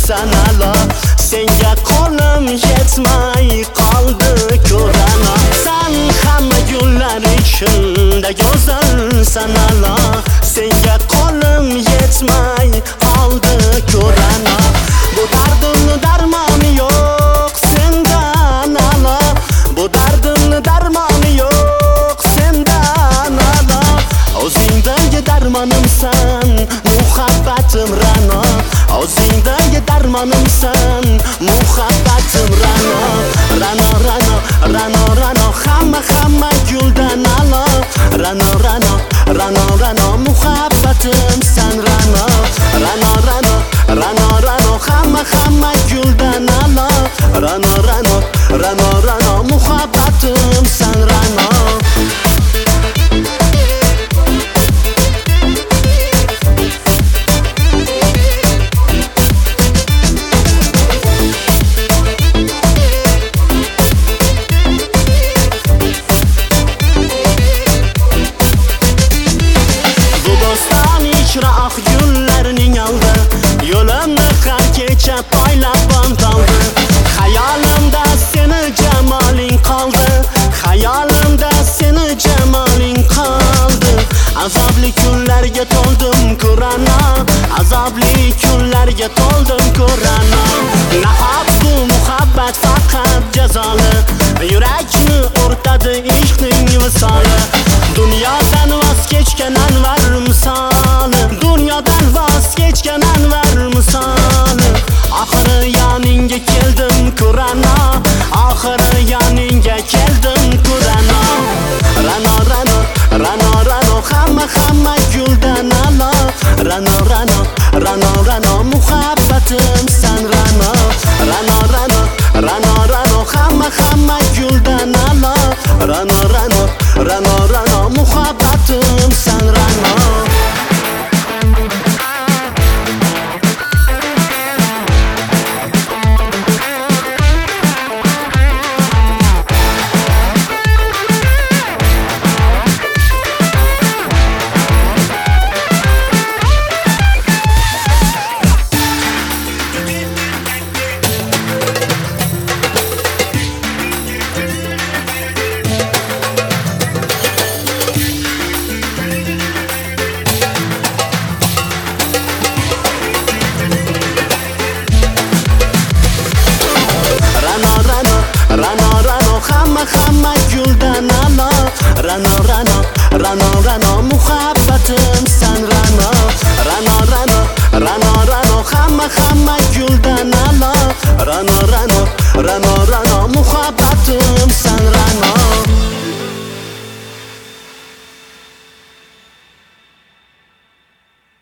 sen alo. Senga qo'lim yetmay qoldi ko'rana. Sen hamma gullar ichimda go'zalsan alo. Senga qo'lim yetmay qoldi ko'rana. Bu dardimni darmoni yo'q sendan alo. Bu dardimni darmoni yo'q sendan alo. O'zingdagi darmonimsan, muhabbatim Ra'no. O'zingdagi darmonimsan, muhabbatim Ra'no. Ra'no, Ra'no, Ra'no, Ra'no, hamma guldan alo. Ra'no, Ra'no, Ra'no, Ra'no, muhabbatim san Ra'no. Ra'no, Ra'no, Ra'no, Ra'no, hamma guldan alo. Ra'no, Ra'no, Ra'no, Ra'no, muhabbatim san Ra'no. Oq gullarning oldi, yo'limni har kecha poylab bo'ldi. Xayolimda seni jamoling qoldi, xayolimda seni jamoling qoldi. Azobli kunlarga to'ldim ko'rana, azobli kunlarga to'ldim ko'rana. Nahot bu muhabbat faqat jazoli, yurakni o'rtadi ishqning visoli. Dunyodan voz kechgan anvar misoli, dunyodan voz kechgan anvar misoli. Oxiri yoningga keldim ko'rana, oxiri yoningga keldim ko'rana. Ra'no, Ra'no, Ra'no, Ra'no, hamma guldan alo. Ra'no, Ra'no, Ra'no, Ra'no, muhabbatim san Ra'no. Ra'no, Ra'no, Ra'no, Ra'no, hamma guldan alo. Ra'no, Ra'no, Ra'no, Ra'no, muhabbatim san Ra'no. Ra'no, Ra'no, hamma guldan alo. Ra'no, Ra'no, Ra'no, Ra'no, muhabbatim san Ra'no. Ra'no, Ra'no, Ra'no, Ra'no, hamma guldan